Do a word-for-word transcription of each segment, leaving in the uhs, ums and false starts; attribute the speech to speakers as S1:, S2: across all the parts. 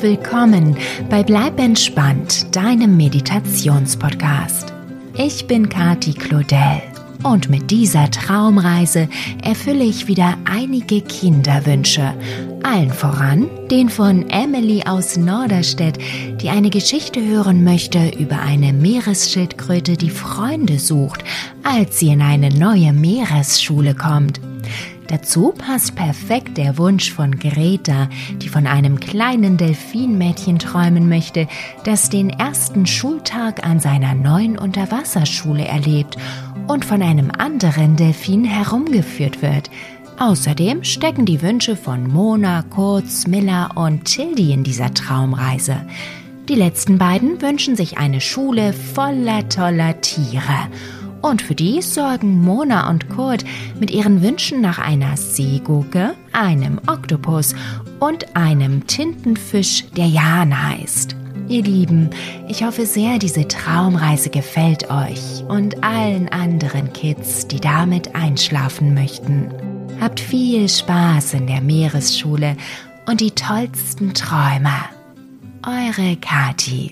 S1: willkommen bei Bleib entspannt, deinem Meditationspodcast. Ich bin Kati Claudel und mit dieser Traumreise erfülle ich wieder einige Kinderwünsche. Allen voran den von Emily aus Norderstedt, die eine Geschichte hören möchte über eine Meeresschildkröte, die Freunde sucht, als sie in eine neue Meeresschule kommt. Dazu passt perfekt der Wunsch von Greta, die von einem kleinen Delfinmädchen träumen möchte, das den ersten Schultag an seiner neuen Unterwasserschule erlebt und von einem anderen Delfin herumgeführt wird. Außerdem stecken die Wünsche von Mona, Kurz, Miller und Tildy in dieser Traumreise. Die letzten beiden wünschen sich eine Schule voller toller Tiere. Und für die sorgen Mona und Kurt mit ihren Wünschen nach einer Seegurke, einem Oktopus und einem Tintenfisch, der Jan heißt. Ihr Lieben, ich hoffe sehr, diese Traumreise gefällt euch und allen anderen Kids, die damit einschlafen möchten. Habt viel Spaß in der Meeresschule und die tollsten Träume. Eure Kati.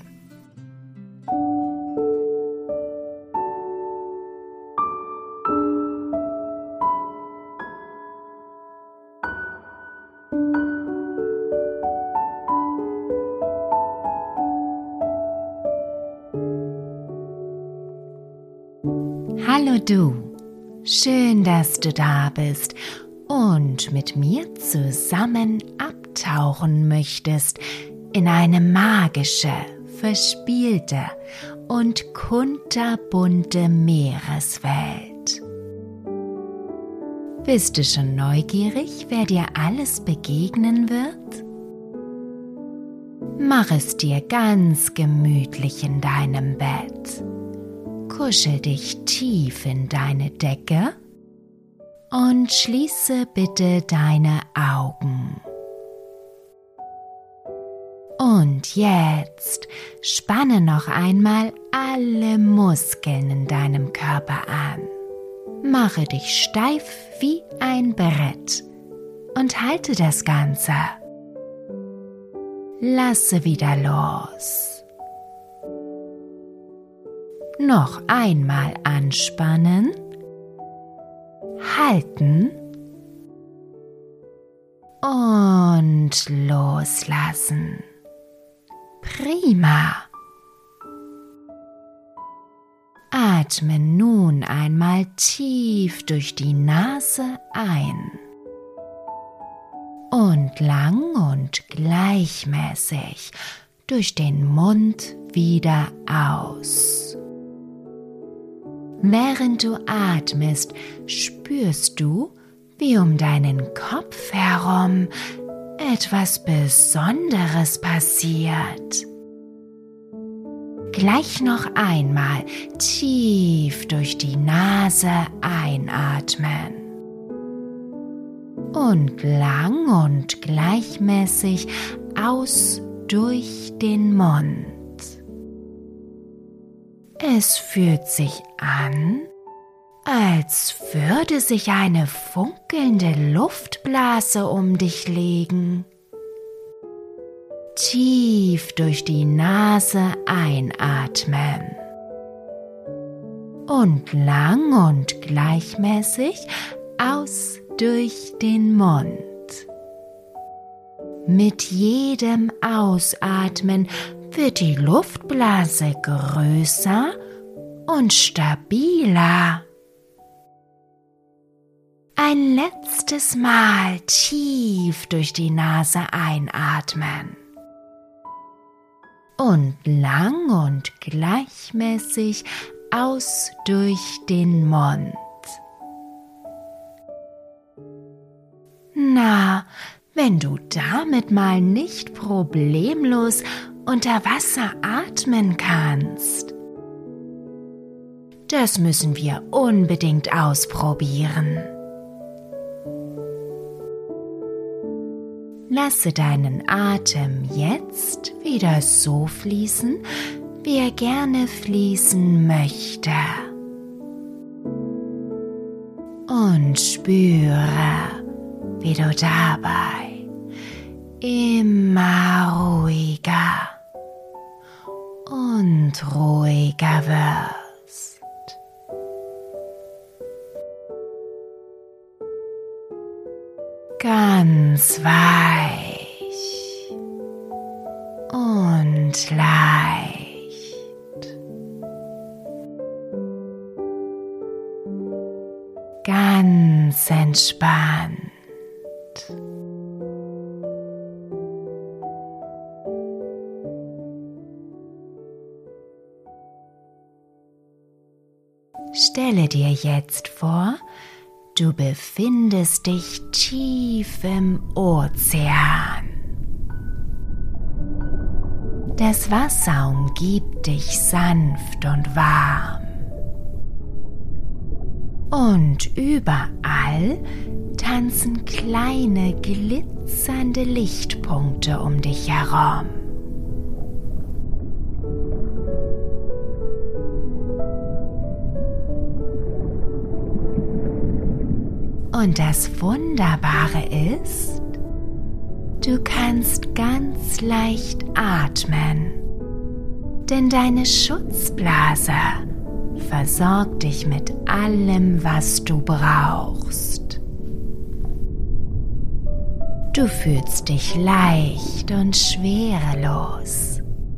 S1: Hallo du, schön, dass du da bist und mit mir zusammen abtauchen möchtest in eine magische, verspielte und kunterbunte Meereswelt. Bist du schon neugierig, wer dir alles begegnen wird? Mach es dir ganz gemütlich in deinem Bett. Kuschel dich tief in deine Decke und schließe bitte deine Augen. Und jetzt spanne noch einmal alle Muskeln in deinem Körper an. Mache dich steif wie ein Brett und halte das Ganze. Lasse wieder los. Noch einmal anspannen, halten und loslassen. Prima. Atme nun einmal tief durch die Nase ein und lang und gleichmäßig durch den Mund wieder aus. Während du atmest, spürst du, wie um deinen Kopf herum etwas Besonderes passiert. Gleich noch einmal tief durch die Nase einatmen und lang und gleichmäßig aus durch den Mund. Es fühlt sich an, als würde sich eine funkelnde Luftblase um dich legen. Tief durch die Nase einatmen und lang und gleichmäßig aus durch den Mund. Mit jedem Ausatmen wird die Luftblase größer und stabiler. Ein letztes Mal tief durch die Nase einatmen und lang und gleichmäßig aus durch den Mund. Na, wenn du damit mal nicht problemlos unter Wasser atmen kannst. Das müssen wir unbedingt ausprobieren. Lasse deinen Atem jetzt wieder so fließen, wie er gerne fließen möchte. Und spüre, wie du dabei immer ruhiger und ruhiger wirst. Ganz weich und leicht. Ganz entspannt. Stelle dir jetzt vor, du befindest dich tief im Ozean. Das Wasser umgibt dich sanft und warm. Und überall tanzen kleine glitzernde Lichtpunkte um dich herum. Und das Wunderbare ist, du kannst ganz leicht atmen, denn deine Schutzblase versorgt dich mit allem, was du brauchst. Du fühlst dich leicht und schwerelos,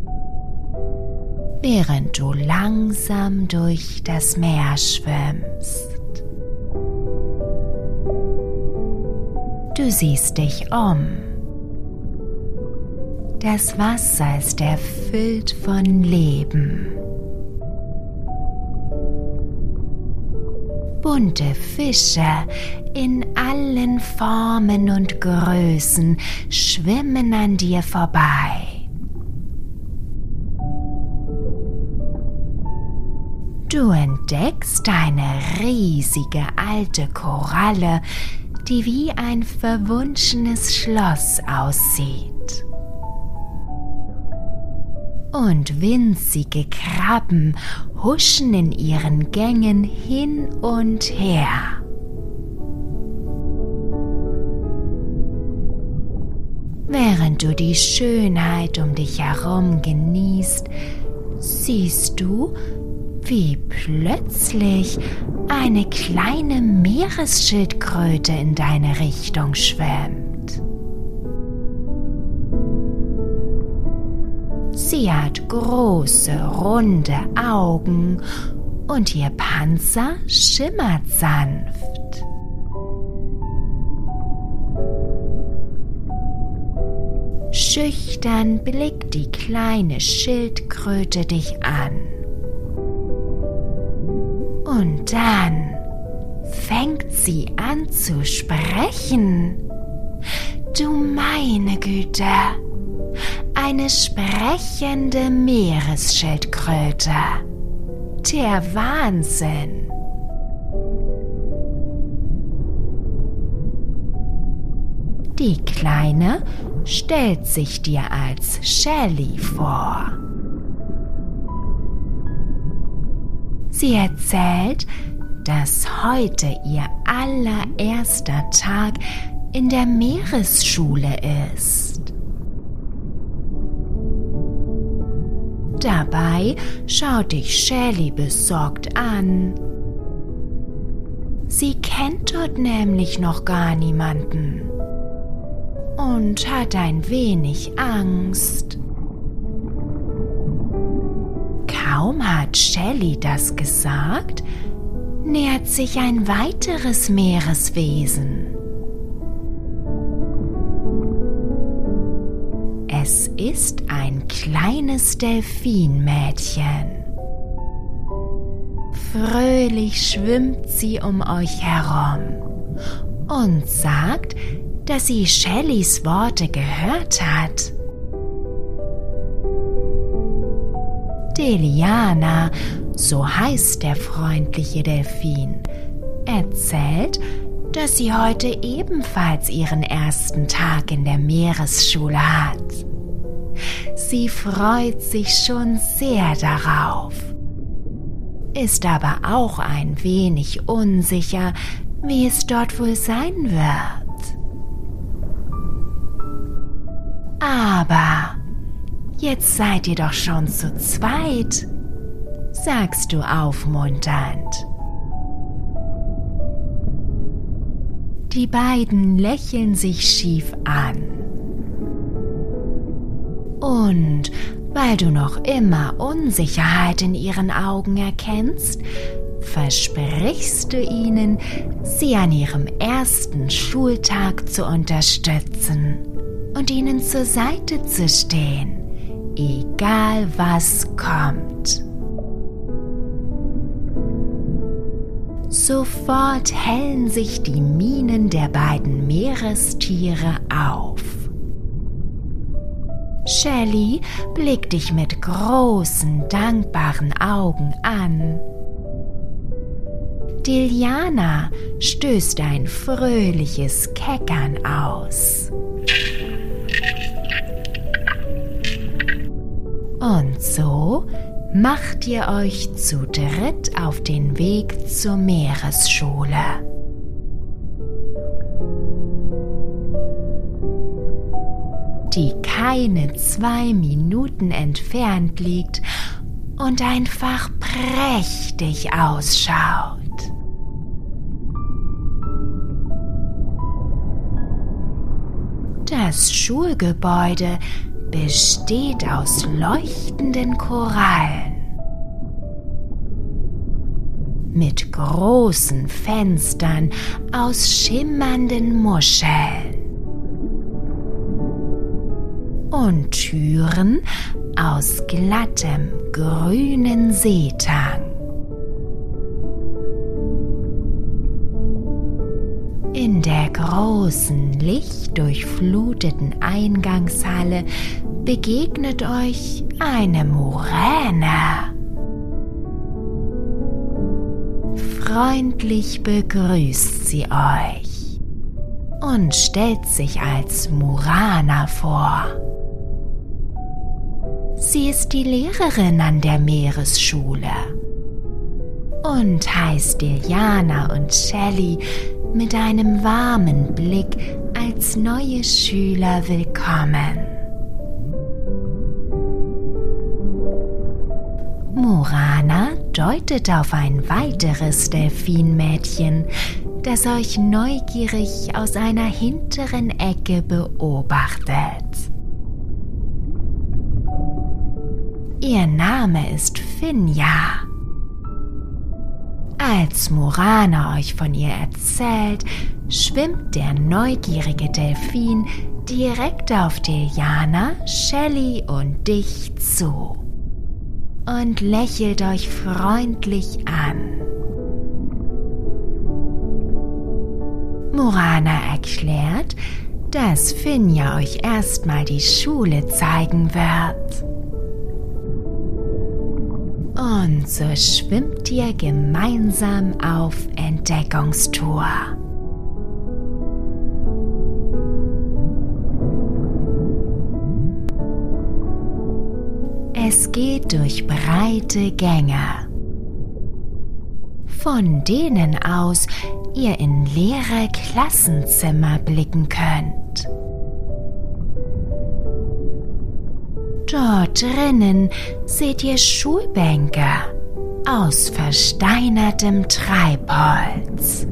S1: während du langsam durch das Meer schwimmst. Du siehst dich um. Das Wasser ist erfüllt von Leben. Bunte Fische in allen Formen und Größen schwimmen an dir vorbei. Du entdeckst eine riesige alte Koralle, die wie ein verwunschenes Schloss aussieht. Und winzige Krabben huschen in ihren Gängen hin und her. Während du die Schönheit um dich herum genießt, siehst du, wie plötzlich eine kleine Meeresschildkröte in deine Richtung schwimmt. Sie hat große, runde Augen und ihr Panzer schimmert sanft. Schüchtern blickt die kleine Schildkröte dich an. Und dann fängt sie an zu sprechen. Du meine Güte, eine sprechende Meeresschildkröte. Der Wahnsinn. Die Kleine stellt sich dir als Shelly vor. Sie erzählt, dass heute ihr allererster Tag in der Meeresschule ist. Dabei schaut dich Shelly besorgt an. Sie kennt dort nämlich noch gar niemanden und hat ein wenig Angst. Kaum hat Shelly das gesagt, nähert sich ein weiteres Meereswesen. Es ist ein kleines Delfinmädchen. Fröhlich schwimmt sie um euch herum und sagt, dass sie Shellys Worte gehört hat. Deliana, so heißt der freundliche Delfin, erzählt, dass sie heute ebenfalls ihren ersten Tag in der Meeresschule hat. Sie freut sich schon sehr darauf, ist aber auch ein wenig unsicher, wie es dort wohl sein wird. Aber jetzt seid ihr doch schon zu zweit, sagst du aufmunternd. Die beiden lächeln sich schief an. Und weil du noch immer Unsicherheit in ihren Augen erkennst, versprichst du ihnen, sie an ihrem ersten Schultag zu unterstützen und ihnen zur Seite zu stehen, egal was kommt. Sofort hellen sich die Mienen der beiden Meerestiere auf. Shelly blickt dich mit großen, dankbaren Augen an. Diliana stößt ein fröhliches Keckern aus. Und so macht ihr euch zu dritt auf den Weg zur Meeresschule. Die keine zwei Minuten entfernt liegt und einfach prächtig ausschaut. Das Schulgebäude besteht aus leuchtenden Korallen. Mit großen Fenstern aus schimmernden Muscheln. Und Türen aus glattem, grünen Seetang. In der großen, lichtdurchfluteten Eingangshalle begegnet euch eine Muräne. Freundlich begrüßt sie euch und stellt sich als Murana vor. Sie ist die Lehrerin an der Meeresschule und heißt Diliana und Shelly mit einem warmen Blick als neue Schüler willkommen. Murana deutet auf ein weiteres Delfinmädchen, das euch neugierig aus einer hinteren Ecke beobachtet. Ihr Name ist Finja. Als Murana euch von ihr erzählt, schwimmt der neugierige Delfin direkt auf Diliana, Shelly und dich zu und lächelt euch freundlich an. Murana erklärt, dass Finja euch erstmal die Schule zeigen wird. Und so schwimmt ihr gemeinsam auf Entdeckungstour. Es geht durch breite Gänge, von denen aus ihr in leere Klassenzimmer blicken könnt. Dort drinnen seht ihr Schulbänke aus versteinertem Treibholz.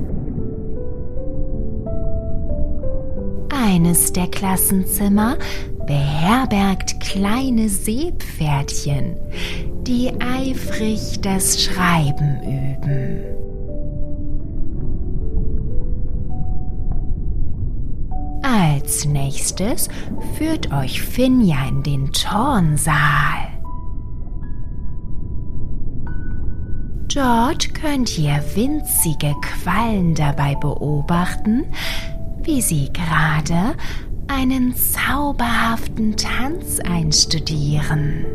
S1: Eines der Klassenzimmer beherbergt kleine Seepferdchen, die eifrig das Schreiben üben. Als nächstes führt euch Finja in den Turnsaal. Dort könnt ihr winzige Quallen dabei beobachten, wie sie gerade einen zauberhaften Tanz einstudieren.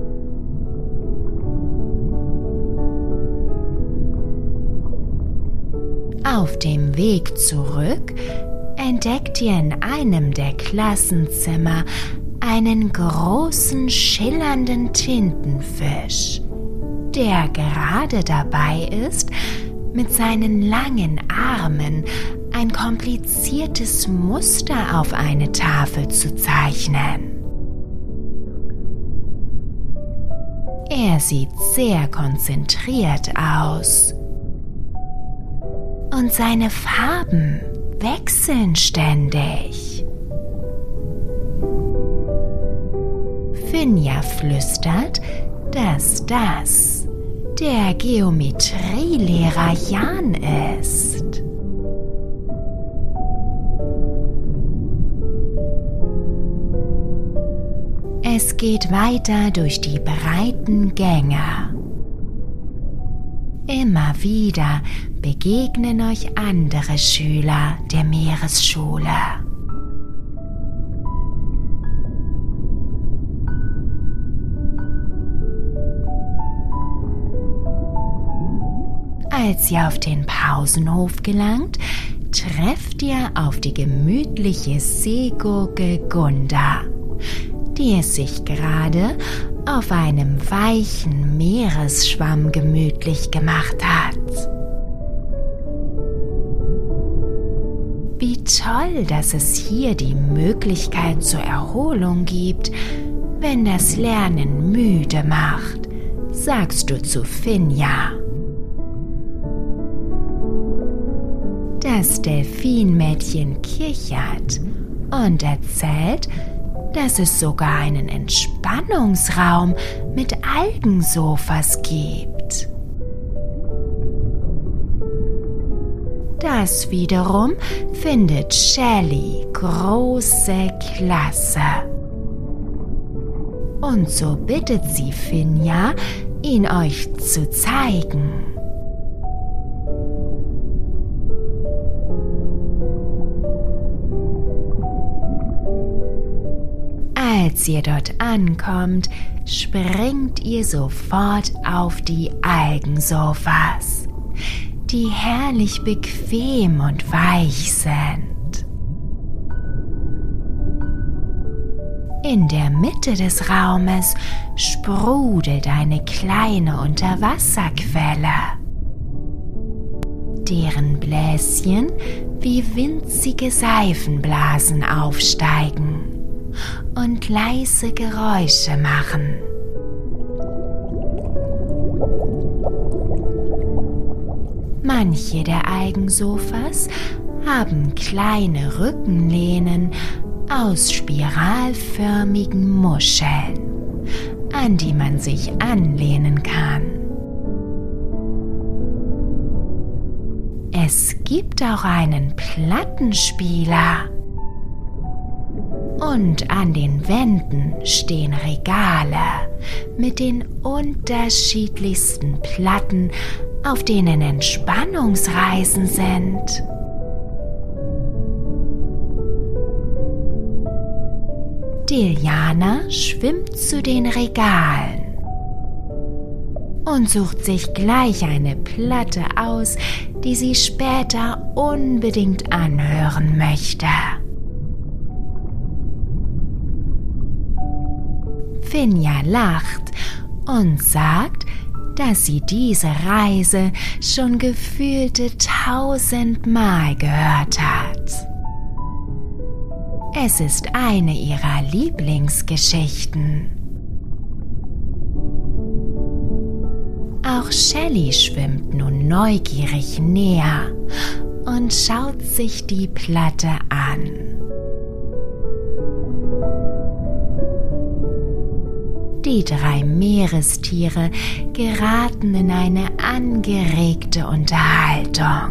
S1: Auf dem Weg zurück entdeckt ihr in einem der Klassenzimmer einen großen, schillernden Tintenfisch, der gerade dabei ist, mit seinen langen Armen ein kompliziertes Muster auf eine Tafel zu zeichnen. Er sieht sehr konzentriert aus. Und seine Farben wechseln ständig. Finja flüstert, dass das der Geometrielehrer Jan ist. Es geht weiter durch die breiten Gänge. Immer wieder begegnen euch andere Schüler der Meeresschule. Als ihr auf den Pausenhof gelangt, trefft ihr auf die gemütliche Seegurke Gunda, die es sich gerade auf einem weichen Meeresschwamm gemütlich gemacht hat. Wie toll, dass es hier die Möglichkeit zur Erholung gibt, wenn das Lernen müde macht, sagst du zu Finja. Das Delfinmädchen kichert und erzählt, dass es sogar einen Entspannungsraum mit Algensofas gibt. Das wiederum findet Shelly große Klasse. Und so bittet sie Finja, ihn euch zu zeigen. Als ihr dort ankommt, springt ihr sofort auf die Algensofas, die herrlich bequem und weich sind. In der Mitte des Raumes sprudelt eine kleine Unterwasserquelle, deren Bläschen wie winzige Seifenblasen aufsteigen und leise Geräusche machen. Manche der Algensofas haben kleine Rückenlehnen aus spiralförmigen Muscheln, an die man sich anlehnen kann. Es gibt auch einen Plattenspieler. Und an den Wänden stehen Regale mit den unterschiedlichsten Platten, auf denen Entspannungsreisen sind. Diljana schwimmt zu den Regalen und sucht sich gleich eine Platte aus, die sie später unbedingt anhören möchte. Finja lacht und sagt, dass sie diese Reise schon gefühlte tausendmal gehört hat. Es ist eine ihrer Lieblingsgeschichten. Auch Shelly schwimmt nun neugierig näher und schaut sich die Platte an. Die drei Meerestiere geraten in eine angeregte Unterhaltung.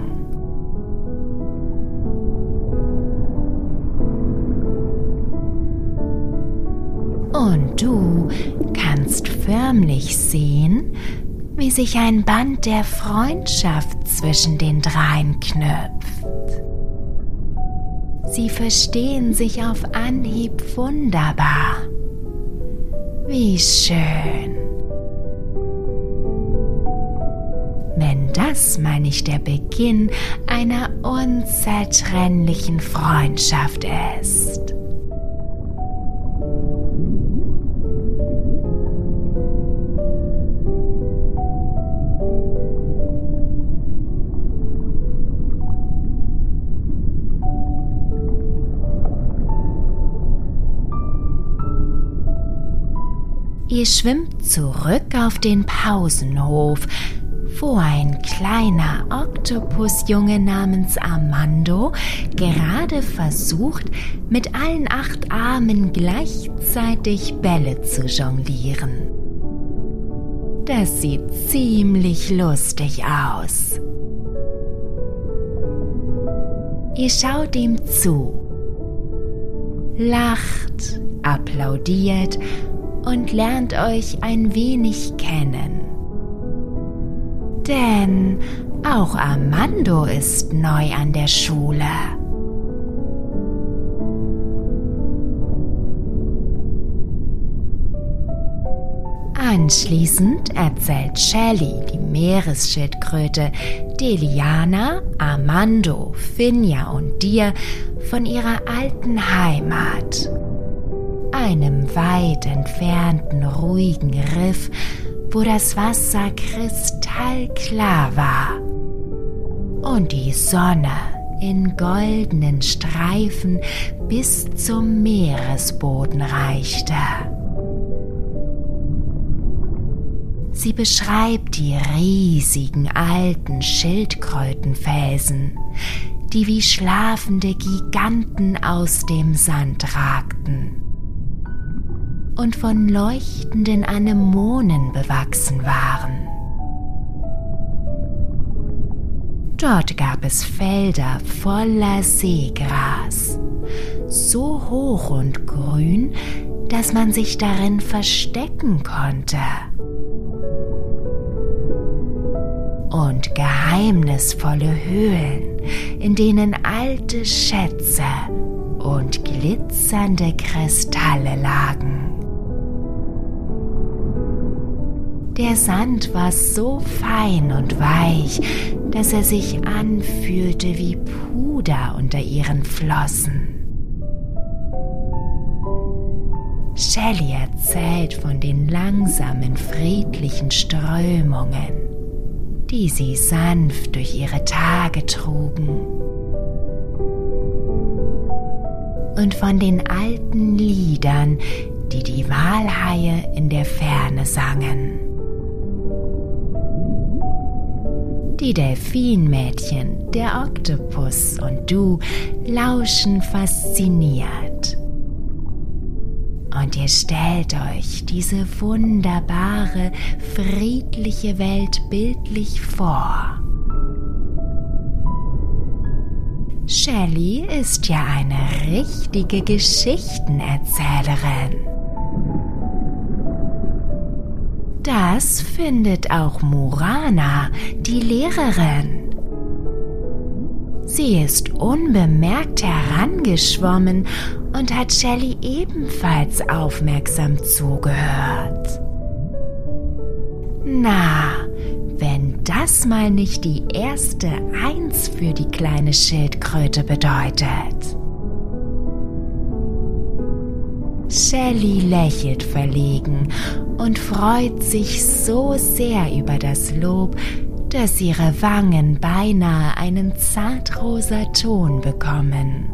S1: Und du kannst förmlich sehen, wie sich ein Band der Freundschaft zwischen den dreien knüpft. Sie verstehen sich auf Anhieb wunderbar. Wie schön. Wenn das mal nicht der Beginn einer unzertrennlichen Freundschaft ist. Ihr schwimmt zurück auf den Pausenhof, wo ein kleiner Oktopusjunge namens Armando gerade versucht, mit allen acht Armen gleichzeitig Bälle zu jonglieren. Das sieht ziemlich lustig aus. Ihr schaut ihm zu, lacht, applaudiert und lernt euch ein wenig kennen. Denn auch Armando ist neu an der Schule. Anschließend erzählt Shelly, die Meeresschildkröte, Deliana, Armando, Finja und dir von ihrer alten Heimat, einem weit entfernten, ruhigen Riff, wo das Wasser kristallklar war und die Sonne in goldenen Streifen bis zum Meeresboden reichte. Sie beschreibt die riesigen alten Schildkrötenfelsen, die wie schlafende Giganten aus dem Sand ragten und von leuchtenden Anemonen bewachsen waren. Dort gab es Felder voller Seegras, so hoch und grün, dass man sich darin verstecken konnte. Und geheimnisvolle Höhlen, in denen alte Schätze und glitzernde Kristalle lagen. Der Sand war so fein und weich, dass er sich anfühlte wie Puder unter ihren Flossen. Shelly erzählt von den langsamen, friedlichen Strömungen, die sie sanft durch ihre Tage trugen, und von den alten Liedern, die die Walhaie in der Ferne sangen. Die Delfinmädchen, der Oktopus und du lauschen fasziniert. Und ihr stellt euch diese wunderbare, friedliche Welt bildlich vor. Shelly ist ja eine richtige Geschichtenerzählerin. Das findet auch Murana, die Lehrerin. Sie ist unbemerkt herangeschwommen und hat Shelly ebenfalls aufmerksam zugehört. Na, wenn das mal nicht die erste Eins für die kleine Schildkröte bedeutet. Shelly lächelt verlegen und freut sich so sehr über das Lob, dass ihre Wangen beinahe einen zartrosa Ton bekommen.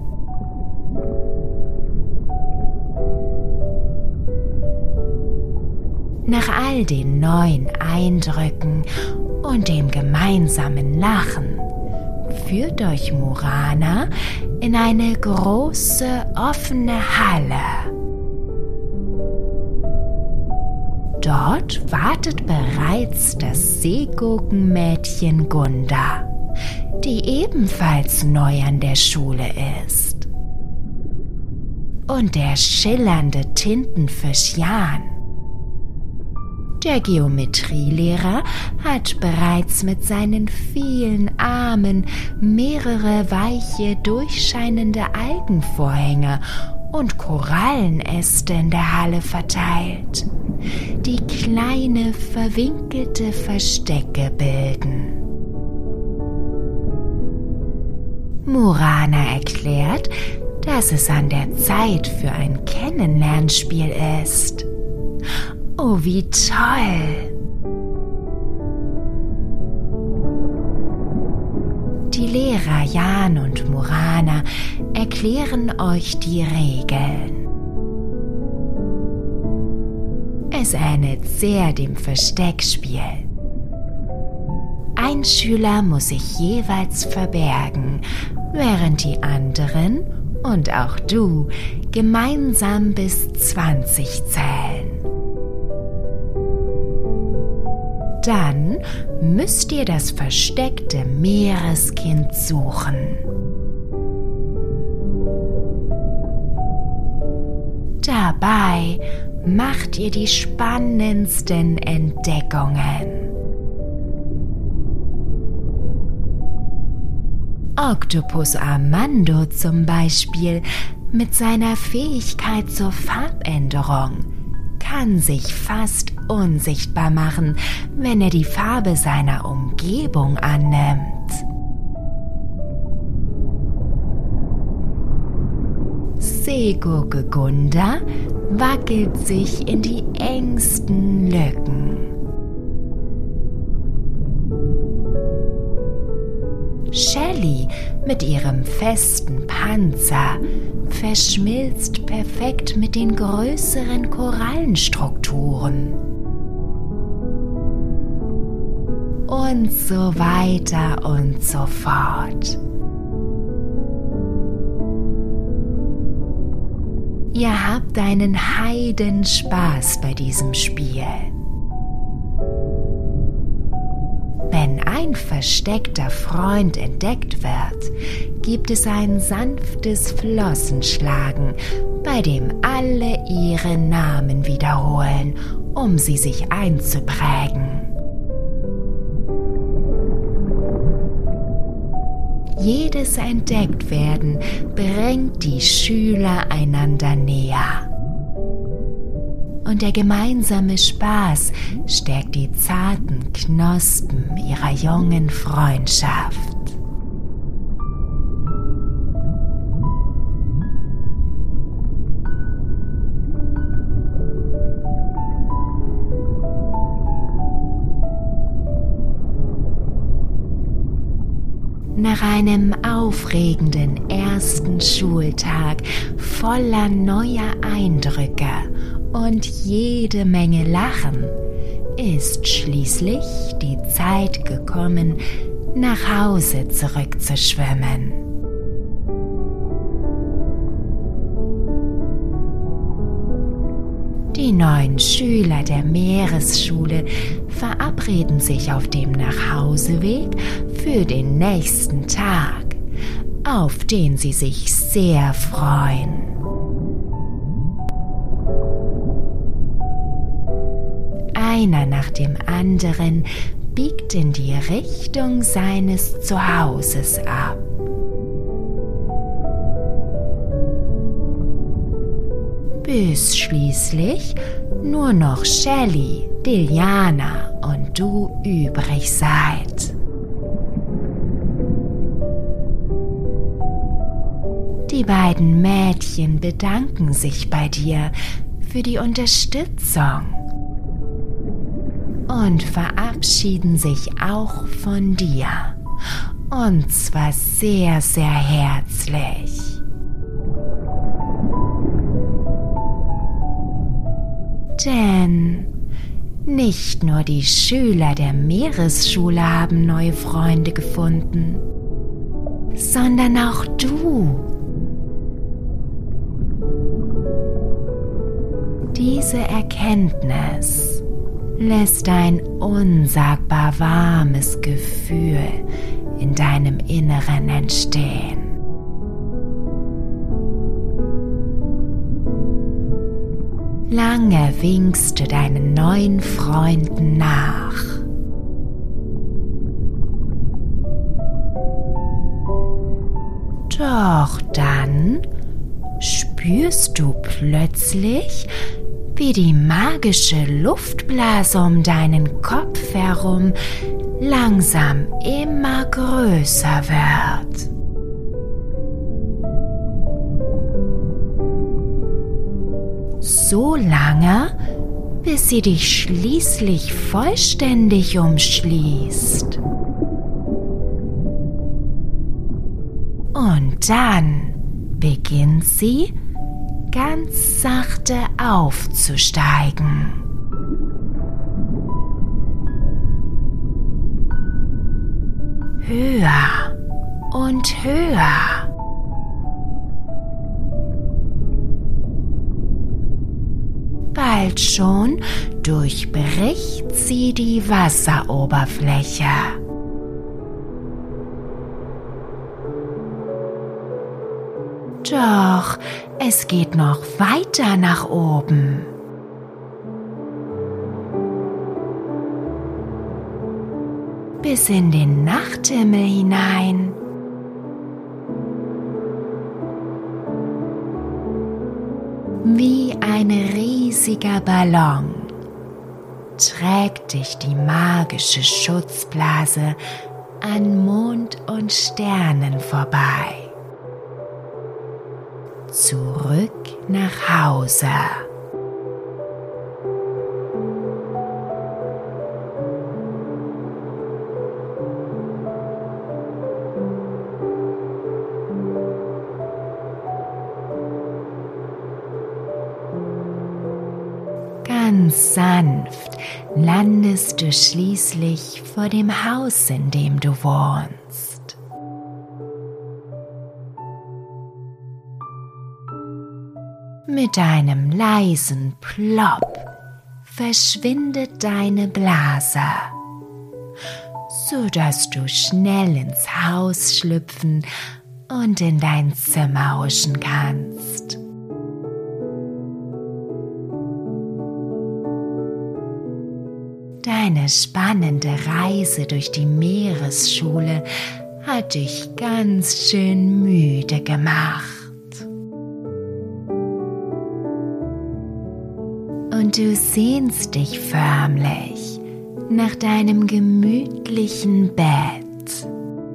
S1: Nach all den neuen Eindrücken und dem gemeinsamen Lachen führt euch Murana in eine große offene Halle. Dort wartet bereits das Seegurkenmädchen Gunda, die ebenfalls neu an der Schule ist. Und der schillernde Tintenfisch Jan. Der Geometrielehrer hat bereits mit seinen vielen Armen mehrere weiche, durchscheinende Algenvorhänge und Korallenäste in der Halle verteilt, die kleine, verwinkelte Verstecke bilden. Murana erklärt, dass es an der Zeit für ein Kennenlernspiel ist. Oh, wie toll! Die Lehrer Jan und Murana erklären euch die Regeln. Es ähnelt sehr dem Versteckspiel. Ein Schüler muss sich jeweils verbergen, während die anderen und auch du gemeinsam bis zwanzig zählen. Dann müsst ihr das versteckte Meereskind suchen. Dabei macht ihr die spannendsten Entdeckungen. Oktopus Armando zum Beispiel mit seiner Fähigkeit zur Farbänderung kann sich fast unsichtbar machen, wenn er die Farbe seiner Umgebung annimmt. Seegurke Gunda wackelt sich in die engsten Lücken. Shelly mit ihrem festen Panzer verschmilzt perfekt mit den größeren Korallenstrukturen. Und so weiter und so fort. Ihr habt einen Heidenspaß bei diesem Spiel. Wenn ein versteckter Freund entdeckt wird, gibt es ein sanftes Flossenschlagen, bei dem alle ihre Namen wiederholen, um sie sich einzuprägen. Jedes Entdecktwerden bringt die Schüler einander näher. Und der gemeinsame Spaß stärkt die zarten Knospen ihrer jungen Freundschaft. Nach einem aufregenden ersten Schultag voller neuer Eindrücke und jede Menge Lachen ist schließlich die Zeit gekommen, nach Hause zurückzuschwimmen. Die neuen Schüler der Meeresschule verabreden sich auf dem Nachhauseweg für den nächsten Tag, auf den sie sich sehr freuen. Einer nach dem anderen biegt in die Richtung seines Zuhauses ab. Bis schließlich nur noch Shelly, Diljana und du übrig seid. Die beiden Mädchen bedanken sich bei dir für die Unterstützung und verabschieden sich auch von dir, und zwar sehr, sehr herzlich. Denn nicht nur die Schüler der Meeresschule haben neue Freunde gefunden, sondern auch du. Diese Erkenntnis lässt ein unsagbar warmes Gefühl in deinem Inneren entstehen. Lange winkst du deinen neuen Freunden nach. Doch dann spürst du plötzlich, wie die magische Luftblase um deinen Kopf herum langsam immer größer wird. So lange, bis sie dich schließlich vollständig umschließt. Und dann beginnt sie ganz sachte aufzusteigen. höher und höher. Bald schon durchbricht sie die Wasseroberfläche. Doch es geht noch weiter nach oben. Bis in den Nachthimmel hinein. Wie ein riesiger Ballon trägt dich die magische Schutzblase an Mond und Sternen vorbei. Zurück nach Hause. Ganz sanft landest du schließlich vor dem Haus, in dem du wohnst. Mit einem leisen Plopp verschwindet deine Blase, sodass du schnell ins Haus schlüpfen und in dein Zimmer huschen kannst. Deine spannende Reise durch die Meeresschule hat dich ganz schön müde gemacht. Und du sehnst dich förmlich nach deinem gemütlichen Bett.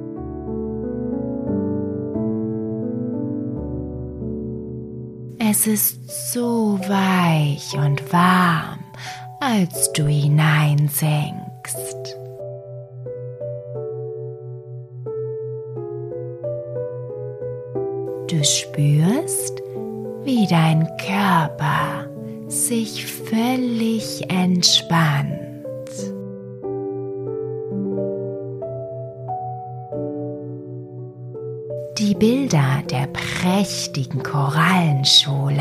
S1: Es ist so weich und warm, als du hineinsinkst. Du spürst, wie dein Körper sich völlig entspannt. Die Bilder der prächtigen Korallenschule,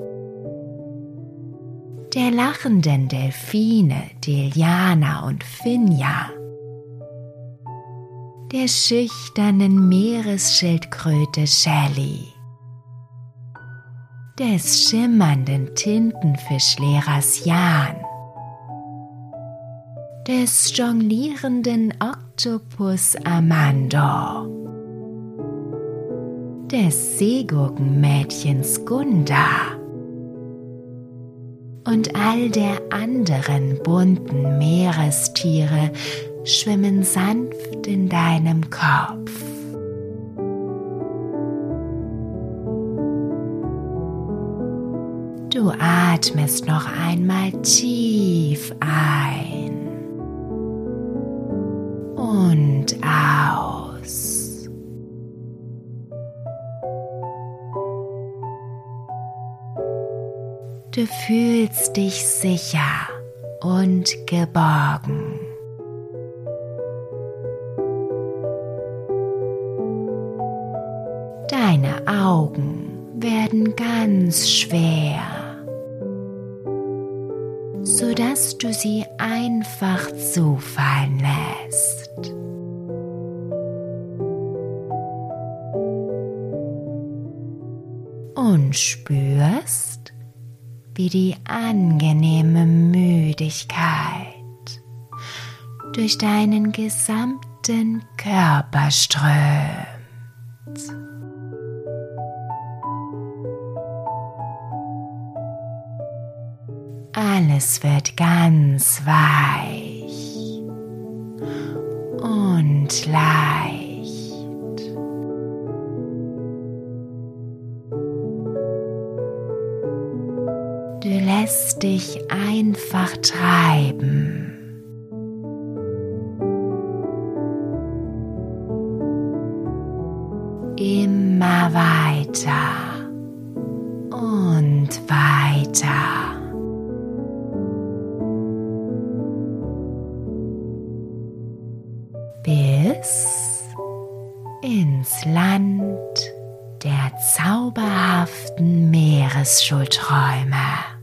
S1: der lachenden Delfine Diliana und Finja, der schüchternen Meeresschildkröte Shelly, des schimmernden Tintenfischlehrers Jan, des jonglierenden Oktopus Armando, des Seegurkenmädchens Gunda und all der anderen bunten Meerestiere schwimmen sanft in deinem Kopf. Du atmest noch einmal tief ein und aus. Du fühlst dich sicher und geborgen. Deine Augen werden ganz schwer, sodass du sie einfach zufallen lässt. Und spürst, wie die angenehme Müdigkeit durch deinen gesamten Körper strömt. Alles wird ganz weich und leicht. Du lässt dich einfach treiben. Immer weiter und weiter. Bis ins Land der zauberhaften Meeresschulträume.